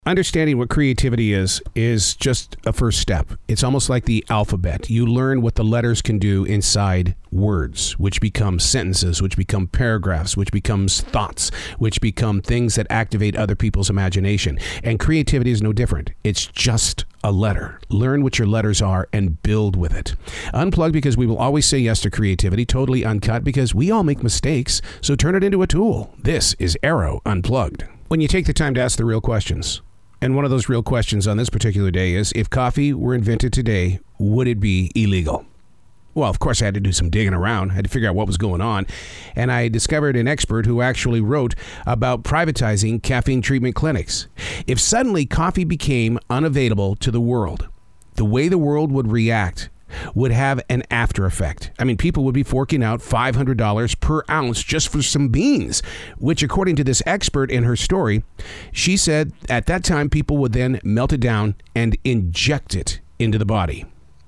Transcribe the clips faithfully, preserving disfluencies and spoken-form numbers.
Understanding what creativity is, is just a first step. It's almost like the alphabet. You learn what the letters can do inside words, which become sentences, which become paragraphs, which becomes thoughts, which become things that activate other people's imagination. And creativity is no different. It's just a letter. Learn what your letters are and build with it. Unplug, because we will always say yes to creativity. Totally uncut, because we all make mistakes. So turn it into a tool. This is Arrow Unplugged. When you take the time to ask the real questions. And one of those real questions on this particular day is, if coffee were invented today, would it be illegal? Well, of course, I had to do some digging around. I had to figure out what was going on. And I discovered an expert who actually wrote about privatizing caffeine treatment clinics. If suddenly coffee became unavailable to the world, the way the world would react would have an after effect. I mean, people would be forking out five hundred dollars per ounce just for some beans, which, according to this expert in her story, she said at that time people would then melt it down and inject it into the body.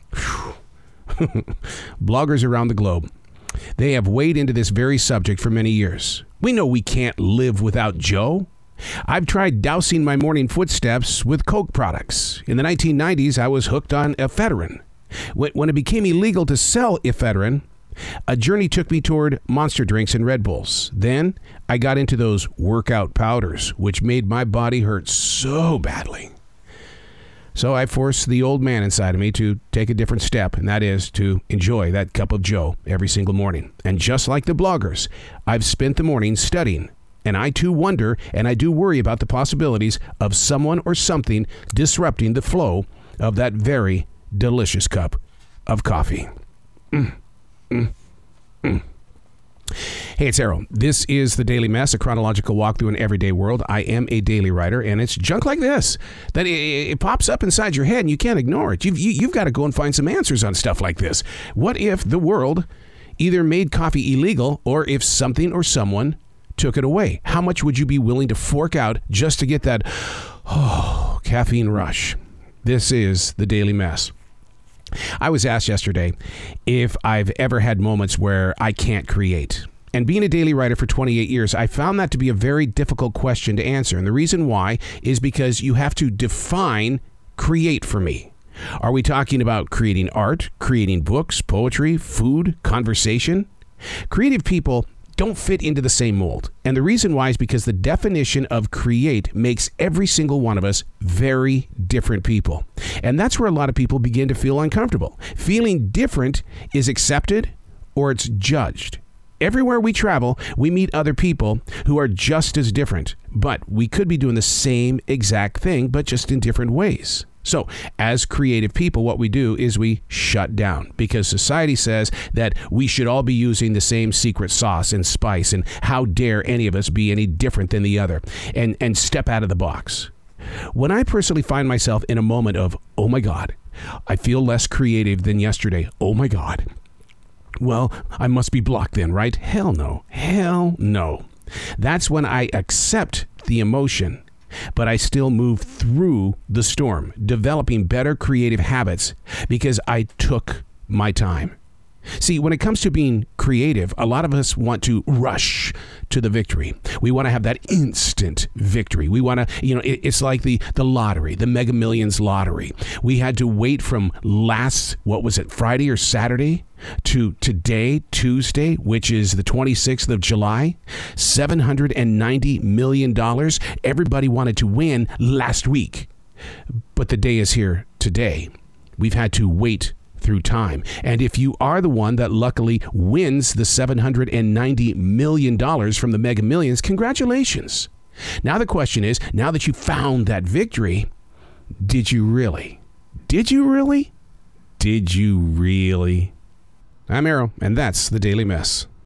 Bloggers around the globe, they have weighed into this very subject for many years. We know we can't live without Joe. I've tried dousing my morning footsteps with Coke products. In the nineteen nineties, I was hooked on ephedrine. When it became illegal to sell ephedrine, a journey took me toward Monster drinks and Red Bulls. Then I got into those workout powders, which made my body hurt so badly. So I forced the old man inside of me to take a different step, and that is to enjoy that cup of Joe every single morning. And just like the bloggers, I've spent the morning studying. And I too wonder, and I do worry about the possibilities of someone or something disrupting the flow of that very delicious cup of coffee. Mm, mm, mm. Hey, it's Arrow. This is The Daily Mess, a chronological walk through an everyday world. I am a daily writer, and it's junk like this that it, it pops up inside your head, and you can't ignore it. You've, you, you've got to go and find some answers on stuff like this. What if the world either made coffee illegal, or if something or someone took it away? How much would you be willing to fork out just to get that oh, caffeine rush? This is The Daily Mess. I was asked yesterday if I've ever had moments where I can't create. And being a daily writer for twenty-eight years, I found that to be a very difficult question to answer. And the reason why is because you have to define create for me. Are we talking about creating art, creating books, poetry, food, conversation? Creative people don't fit into the same mold. And the reason why is because the definition of create makes every single one of us very different people. And that's where a lot of people begin to feel uncomfortable. Feeling different is accepted or it's judged. Everywhere we travel, we meet other people who are just as different, but we could be doing the same exact thing, but just in different ways. So, as creative people, what we do is we shut down because society says that we should all be using the same secret sauce and spice, and how dare any of us be any different than the other, and, and step out of the box. When I personally find myself in a moment of, oh my God, I feel less creative than yesterday. Oh my God. Well, I must be blocked then, right? Hell no. Hell no. That's when I accept the emotion, but I still move through the storm, developing better creative habits because I took my time. See, when it comes to being creative, a lot of us want to rush to the victory. We want to have that instant victory. We want to, you know, it, it's like the, the lottery, the Mega Millions lottery. We had to wait from last, what was it, Friday or Saturday to today, Tuesday, which is the twenty-sixth of July, seven hundred ninety million dollars. Everybody wanted to win last week, but the day is here today. We've had to wait through time. And if you are the one that luckily wins the seven hundred ninety million dollars from the Mega Millions, congratulations. Now the question is, now that you found that victory, did you really? Did you really? Did you really? I'm Arrow, and that's The Daily Mess.